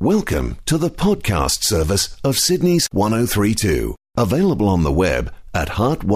Welcome to the podcast service of Sydney's 1032. Available on the web at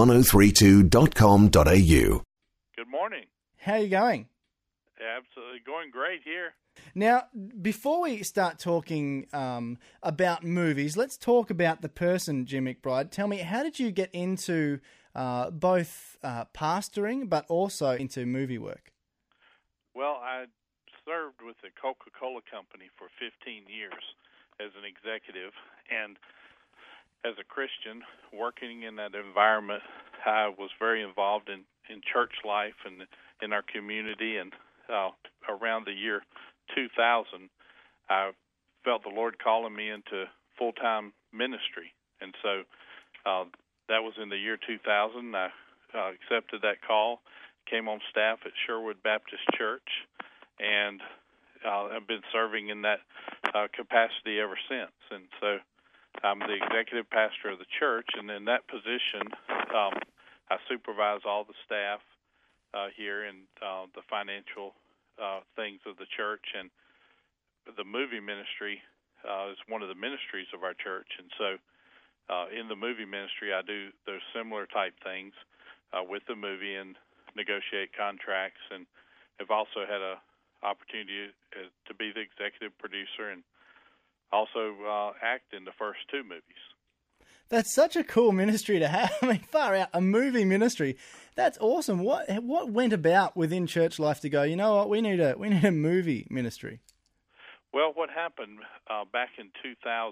heart1032.com.au. Good morning. How are you going? Absolutely going great here. Now, before we start talking about movies, let's talk about the person, Jim McBride. Tell me, how did you get into both pastoring but also into movie work? Well, I served with the Coca-Cola Company for 15 years as an executive, and as a Christian working in that environment, I was very involved in church life and in our community. And around the year 2000, I felt the Lord calling me into full-time ministry. And so that was in the year 2000. I accepted that call, came on staff at Sherwood Baptist Church, and I've been serving in that capacity ever since. And so I'm the executive pastor of the church, and in that position, I supervise all the staff here and the financial things of the church. And the movie ministry is one of the ministries of our church. And so in the movie ministry, I do those similar type things with the movie and negotiate contracts, and have also had a opportunity to be the executive producer and also act in the first two movies. That's such a cool ministry to have. I mean, far out, a movie ministry. That's awesome. What went about within church life to go, you know what, we need a movie ministry? Well, what happened back in 2000,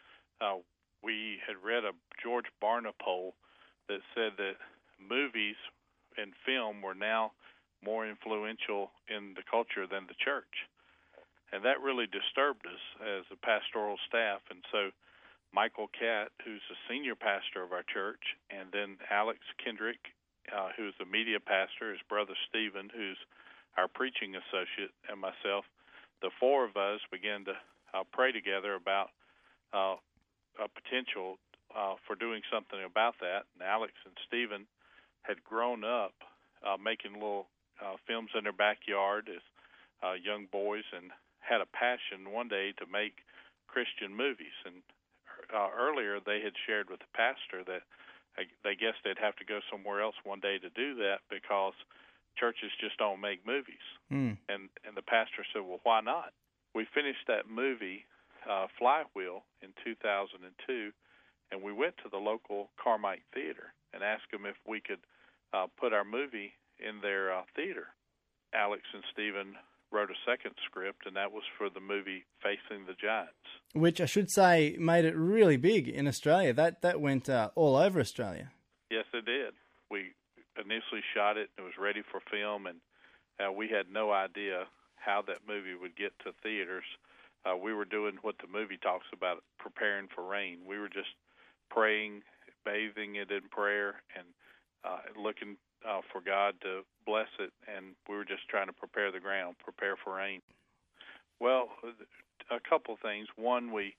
we had read a George Barna poll that said that movies and film were now more influential in the culture than the church. And that really disturbed us as a pastoral staff. And so Michael Catt, who's the senior pastor of our church, and then Alex Kendrick, who's the media pastor, his brother Stephen, who's our preaching associate, and myself, the four of us began to pray together about a potential for doing something about that. And Alex and Stephen had grown up making little films in their backyard as young boys, and had a passion one day to make Christian movies. And earlier they had shared with the pastor that they guessed they'd have to go somewhere else one day to do that because churches just don't make movies. And the pastor said, well, why not? We finished that movie, Flywheel, in 2002, and we went to the local Carmike Theater and asked them if we could put our movie in their theater. Alex and Stephen wrote a second script, and that was for the movie Facing the Giants. Which I should say made it really big in Australia. That went all over Australia. Yes, it did. We initially shot it. It was ready for film, and we had no idea how that movie would get to theaters. We were doing what the movie talks about, preparing for rain. We were just praying, bathing it in prayer, and looking for God to bless it, and we were just trying to prepare the ground, prepare for rain. Well, a couple things. One, we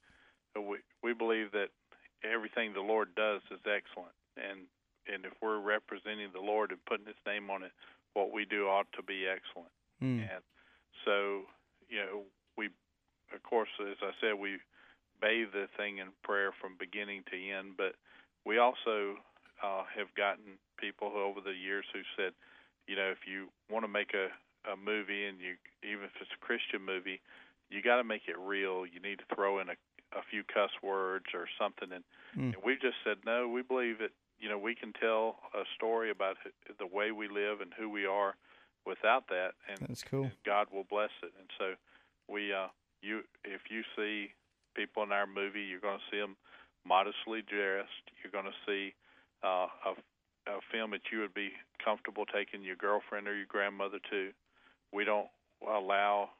believe that everything the Lord does is excellent, and if we're representing the Lord and putting His name on it, what we do ought to be excellent. And so, we, of course, as I said, we bathe the thing in prayer from beginning to end, but we also have gotten people who, over the years, who said, if you want to make a movie, and even if it's a Christian movie, you got to make it real. You need to throw in a few cuss words or something. And we've just said, no, we believe that, we can tell a story about the way we live and who we are without that. And that's cool. And God will bless it. And so we, if you see people in our movie, you're going to see them modestly dressed. You're going to see a film that you would be comfortable taking your girlfriend or your grandmother to. We don't allow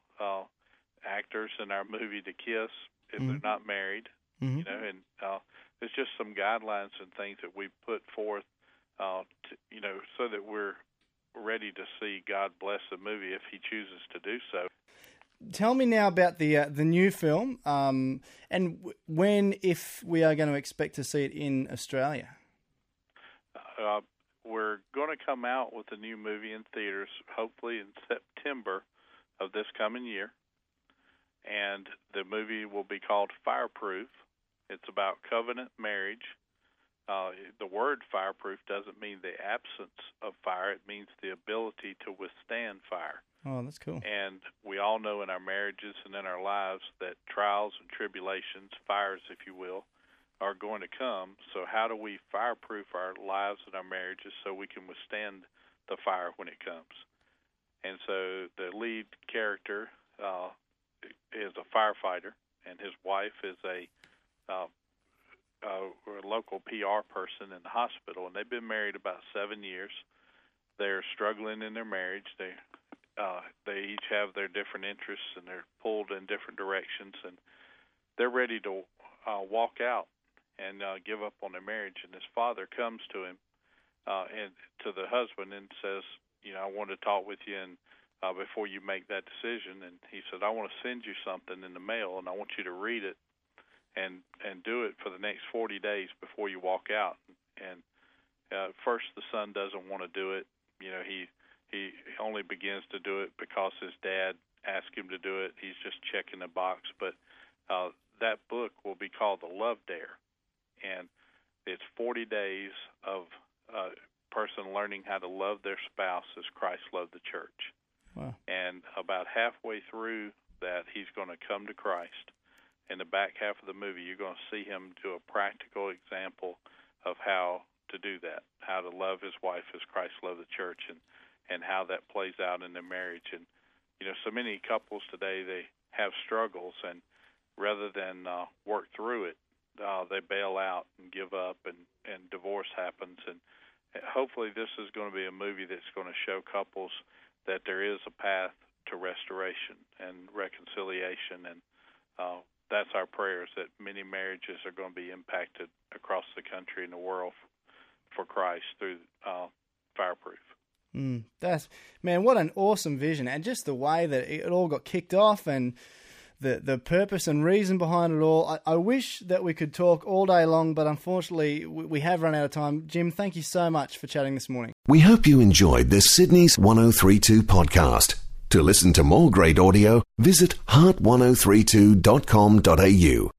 actors in our movie to kiss if they're not married. And there's just some guidelines and things that we put forth, so that we're ready to see God bless the movie if He chooses to do so. Tell me now about the new film, and when, if we are going to expect to see it in Australia. We're going to come out with a new movie in theaters, hopefully in September of this coming year. and the movie will be called Fireproof. It's about covenant marriage. The word fireproof doesn't mean the absence of fire. It means the ability to withstand fire. Oh, that's cool. And we all know in our marriages and in our lives that trials and tribulations, fires, if you will, are going to come. So how do we fireproof our lives and our marriages so we can withstand the fire when it comes? And so the lead character is a firefighter, and his wife is a local PR person in the hospital, and they've been married about 7 years. They're struggling in their marriage. They each have their different interests, and they're pulled in different directions, and they're ready to walk out and give up on their marriage. And his father comes to him and to the husband and says, I want to talk with you and before you make that decision. And he said, I want to send you something in the mail, and I want you to read it and do it for the next 40 days before you walk out. And first the son doesn't want to do it. He only begins to do it because his dad asked him to do it. He's just checking the box. But that book will be called The Love Dare, and it's 40 days of a person learning how to love their spouse as Christ loved the church. Wow. And about halfway through that, he's going to come to Christ. In the back half of the movie, you're going to see him do a practical example of how to do that, how to love his wife as Christ loved the church, and how that plays out in their marriage. And, so many couples today, they have struggles, and rather than work through it, they bail out and give up, and divorce happens. And hopefully this is going to be a movie that's going to show couples that there is a path to restoration and reconciliation, and that's our prayers, that many marriages are going to be impacted across the country and the world for Christ through Fireproof. What an awesome vision, and just the way that it all got kicked off, and the purpose and reason behind it all. I wish that we could talk all day long, but unfortunately we have run out of time. Jim, thank you so much for chatting this morning. We hope you enjoyed this Sydney's 1032 podcast. To listen to more great audio, visit heart1032.com.au.